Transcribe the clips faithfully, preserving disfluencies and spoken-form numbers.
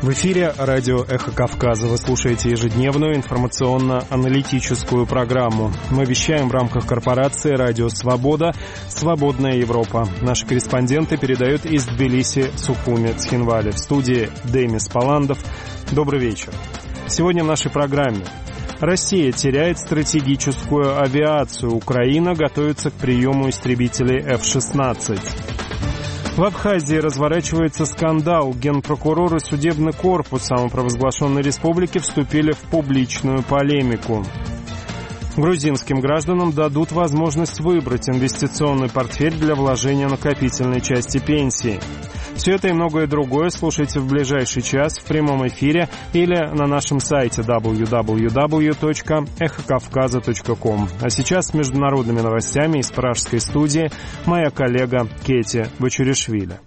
В эфире радио «Эхо Кавказа». Вы слушаете ежедневную информационно-аналитическую программу. Мы вещаем в рамках корпорации «Радио Свобода. Свободная Европа». Наши корреспонденты передают из Тбилиси, Сухуми, Цхинвали. В студии Демис Паландов. Добрый вечер. Сегодня в нашей программе. Россия теряет стратегическую авиацию. Украина готовится к приему истребителей эф шестнадцать. В Абхазии разворачивается скандал. Генпрокурор и судебный корпус самопровозглашенной республики вступили в публичную полемику. Грузинским гражданам дадут возможность выбрать инвестиционный портфель для вложения накопительной части пенсии. Все это и многое другое слушайте в ближайший час в прямом эфире или на нашем сайте дабл ю дабл ю дабл ю точка эхо кавказа точка ком. А сейчас с международными новостями из пражской студии моя коллега Кети Бачуришвили.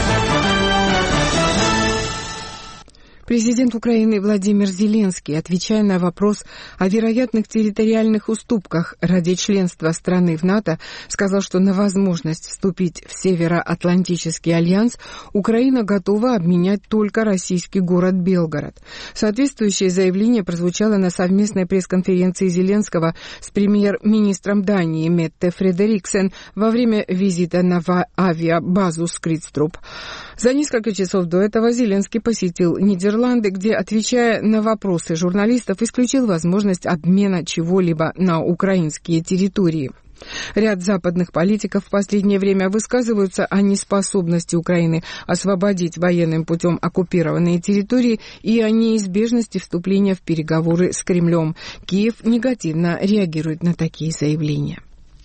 Президент Украины Владимир Зеленский, отвечая на вопрос о вероятных территориальных уступках ради членства страны в НАТО, сказал, что на возможность вступить в Североатлантический альянс Украина готова обменять только российский город Белгород. Соответствующее заявление прозвучало на совместной пресс-конференции Зеленского с премьер-министром Дании Метте Фредериксен во время визита на авиабазу Скридструп. За несколько часов до этого Зеленский посетил Нидерланды, где, отвечая на вопросы журналистов, исключил возможность обмена чего-либо на украинские территории. Ряд западных политиков в последнее время высказываются о неспособности Украины освободить военным путем оккупированные территории и о неизбежности вступления в переговоры с Кремлем. Киев негативно реагирует на такие заявления.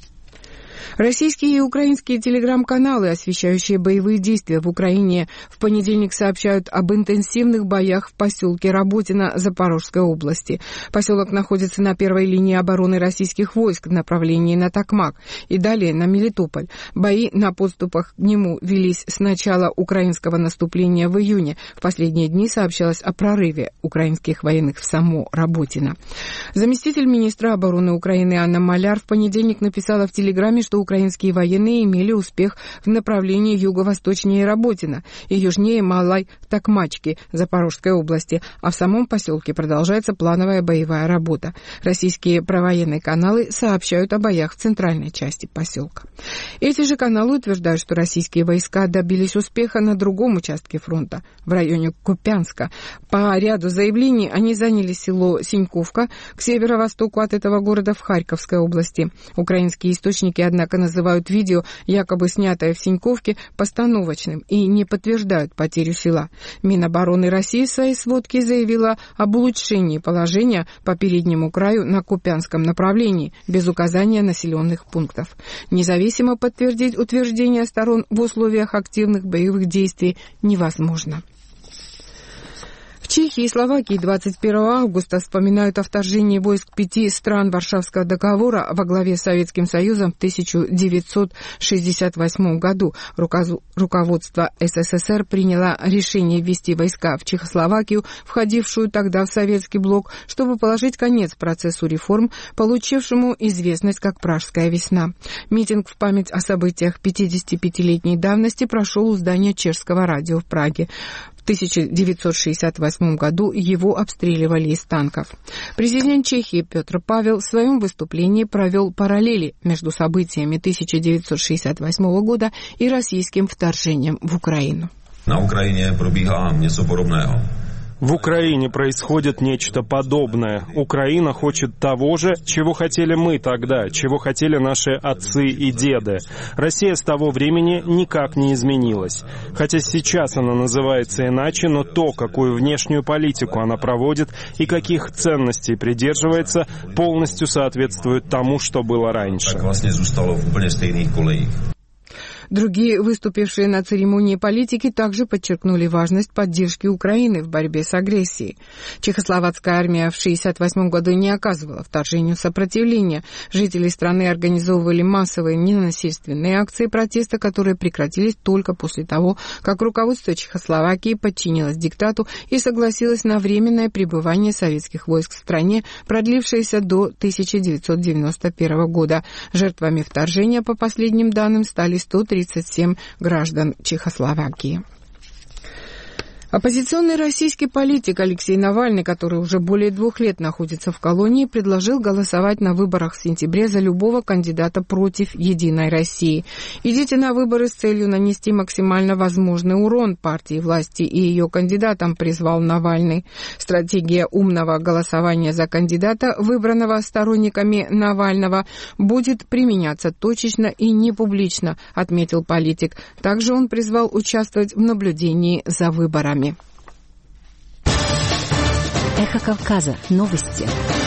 Российские и украинские телеграм-каналы, освещающие боевые действия в Украине, в понедельник сообщают об интенсивных боях в поселке Работино Запорожской области. Поселок находится на первой линии обороны российских войск в направлении на Токмак и далее на Мелитополь. Бои на подступах к нему велись с начала украинского наступления в июне. В последние дни сообщалось о прорыве украинских военных в само Работино. Заместитель министра обороны Украины Анна Маляр в понедельник написала в телеграме, что украинские военные имели успех в направлении юго-восточнее Работино и южнее Малой Токмачки Запорожской области, а в самом поселке продолжается плановая боевая работа. Российские провоенные каналы сообщают о боях в центральной части поселка. Эти же каналы утверждают, что российские войска добились успеха на другом участке фронта, в районе Купянска. По ряду заявлений они заняли село Синьковка к северо-востоку от этого города в Харьковской области. Украинские источники, однако, называют видео, якобы снятое в Синьковке, постановочным и не подтверждают потерю села. Минобороны России в своей сводке заявила об улучшении положения по переднему краю на Купянском направлении, без указания населенных пунктов. Независимо подтвердить утверждение сторон в условиях активных боевых действий невозможно. В Чехии и Словакии двадцать первого августа вспоминают о вторжении войск пяти стран Варшавского договора во главе с Советским Союзом в тысяча девятьсот шестьдесят восьмом году. Руководство СССР приняло решение ввести войска в Чехословакию, входившую тогда в Советский блок, чтобы положить конец процессу реформ, получившему известность как Пражская весна. Митинг в память о событиях пятидесятипятилетней давности прошел у здания чешского радио в Праге. В тысяча девятьсот шестьдесят восьмом году его обстреливали из танков. Президент Чехии Петр Павел в своем выступлении провел параллели между событиями тысяча девятьсот шестьдесят восьмого года и российским вторжением в Украину. На Украине пробіга něco podobného. В Украине происходит нечто подобное. Украина хочет того же, чего хотели мы тогда, чего хотели наши отцы и деды. Россия с того времени никак не изменилась. Хотя сейчас она называется иначе, но то, какую внешнюю политику она проводит и каких ценностей придерживается, полностью соответствует тому, что было раньше. Так власне зůstalo в úplně stejných kolejích. Другие выступившие на церемонии политики также подчеркнули важность поддержки Украины в борьбе с агрессией. Чехословацкая армия в шестьдесят восьмом году не оказывала вторжению сопротивления. Жители страны организовывали массовые ненасильственные акции протеста, которые прекратились только после того, как руководство Чехословакии подчинилось диктату и согласилось на временное пребывание советских войск в стране, продлившееся до тысяча девятьсот девяносто первого года. Жертвами вторжения, по последним данным, стали сто тридцать семь граждан Чехословакии. Оппозиционный российский политик Алексей Навальный, который уже более двух лет находится в колонии, предложил голосовать на выборах в сентябре за любого кандидата против «Единой России». «Идите на выборы с целью нанести максимально возможный урон партии власти и ее кандидатам», призвал Навальный. Стратегия умного голосования за кандидата, выбранного сторонниками Навального, будет применяться точечно и не публично, отметил политик. Также он призвал участвовать в наблюдении за выборами. Эхо Кавказа. Новости.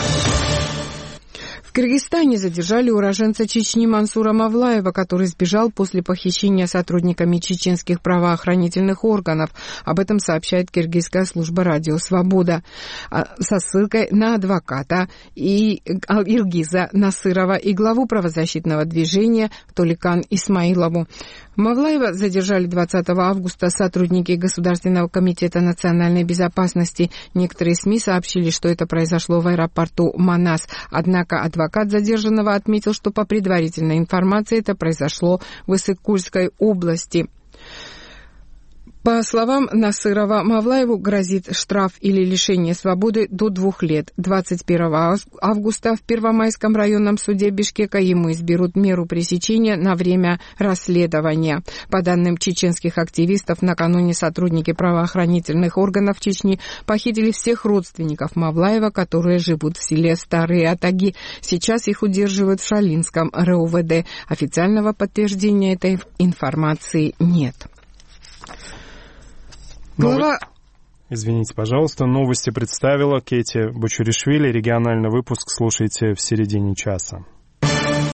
В Кыргызстане задержали уроженца Чечни Мансура Мавлаева, который сбежал после похищения сотрудниками чеченских правоохранительных органов. Об этом сообщает киргизская служба «Радио Свобода» со ссылкой на адвоката и Илгиза Насырова и главу правозащитного движения Толикан Исмаилову. Мавлаева задержали двадцатого августа сотрудники Государственного комитета национальной безопасности. Некоторые СМИ сообщили, что это произошло в аэропорту Манас. Однако адвокат задержанного отметил, что по предварительной информации это произошло в Иссык-Кульской области. По словам Насырова, Мавлаеву грозит штраф или лишение свободы до двух лет. двадцать первого августа в Первомайском районном суде Бишкека ему изберут меру пресечения на время расследования. По данным чеченских активистов, накануне сотрудники правоохранительных органов Чечни похитили всех родственников Мавлаева, которые живут в селе Старые Атаги. Сейчас их удерживают в Шалинском РУВД. Официального подтверждения этой информации нет. Глава... Извините, пожалуйста, новости представила Кэти Бочуришвили. Региональный выпуск слушайте в середине часа.